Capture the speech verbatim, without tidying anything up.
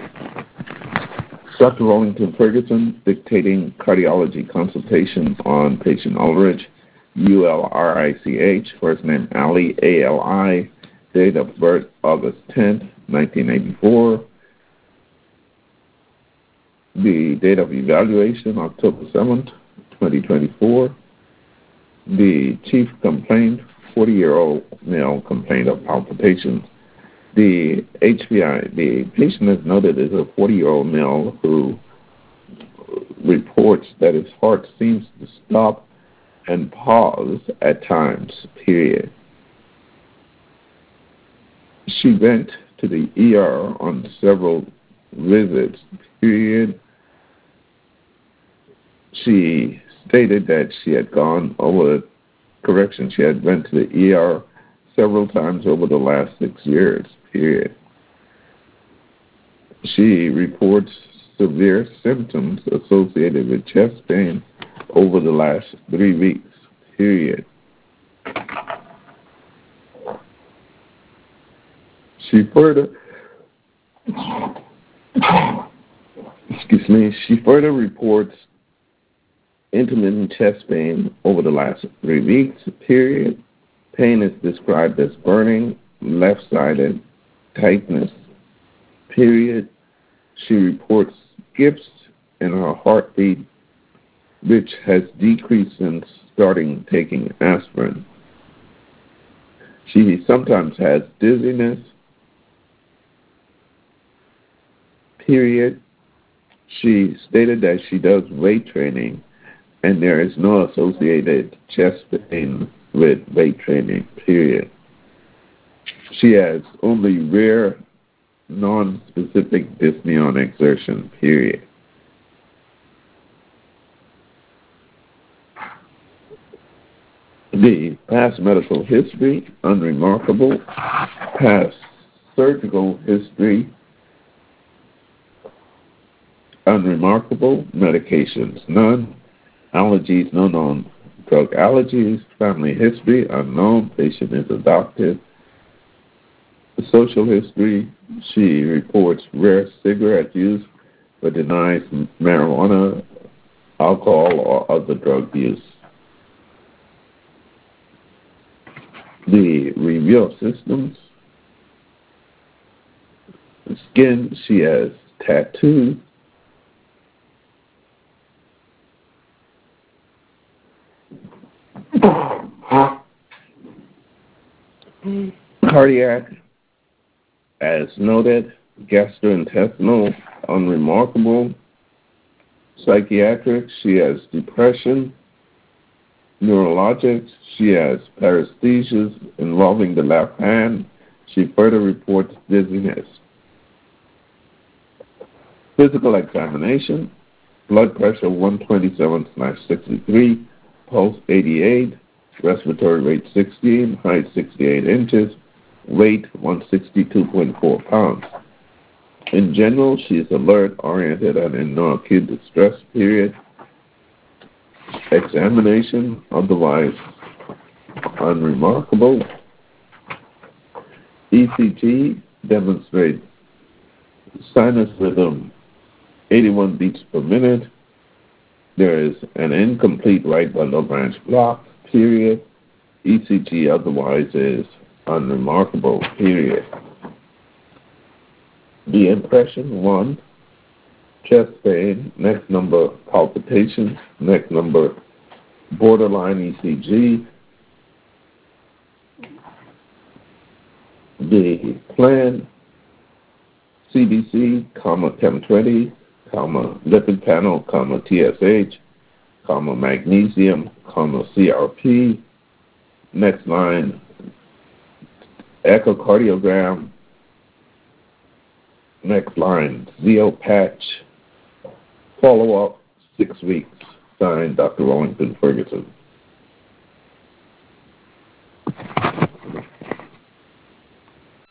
Doctor Rollington Ferguson, dictating cardiology consultations on patient Ulrich, U L R I C H, first name Ali, A L I, date of birth August tenth, nineteen eighty-four, the date of evaluation October seventh, twenty twenty-four, the chief complaint, forty-year-old male complaint of palpitations. The H P I, the patient is noted as a forty-year-old male who reports that his heart seems to stop and pause at times, period. She went to the E R on several visits, period. She stated that she had gone over, correction, she had went to the E R several times over the last six years, period. She reports severe symptoms associated with chest pain over the last three weeks, period. She further, excuse me, she further reports intermittent chest pain over the last three weeks, period. Pain is described as burning, left-sided tightness, period. She reports skips in her heartbeat, which has decreased since starting taking aspirin. She sometimes has dizziness, period. She stated that she does weight training and there is no associated chest pain with weight training, period. She has only rare, non-specific dyspnea on exertion, period. The past medical history, unremarkable. Past surgical history, unremarkable. Medications, none. Allergies, no known drug allergies. Family history, unknown. Patient is adopted. The social history, she reports rare cigarette use but denies marijuana, alcohol, or other drug use. The review of systems, the skin, she has tattoos. Cardiac, as noted. Gastrointestinal, unremarkable. Psychiatric, she has depression. Neurologic, she has paresthesias involving the left hand. She further reports dizziness. Physical examination, blood pressure one twenty-seven slash sixty-three, pulse eighty-eight, respiratory rate sixteen, height sixty-eight inches, weight one hundred sixty-two point four pounds. In general, she is alert, oriented, and in no acute distress, period. Examination, otherwise unremarkable. E C G demonstrates sinus rhythm eighty-one beats per minute. There is an incomplete right bundle branch block, period. E C G otherwise is unremarkable, period. The impression, one, chest pain, next number, palpitations, next number, borderline E C G. The plan, C B C, comma, chem twenty, comma, lipid panel, comma, T S H, comma, magnesium, comma, C R P. Next line, echocardiogram. Next line, Zeo patch. Follow-up, six weeks. Signed, Doctor Rollington Ferguson.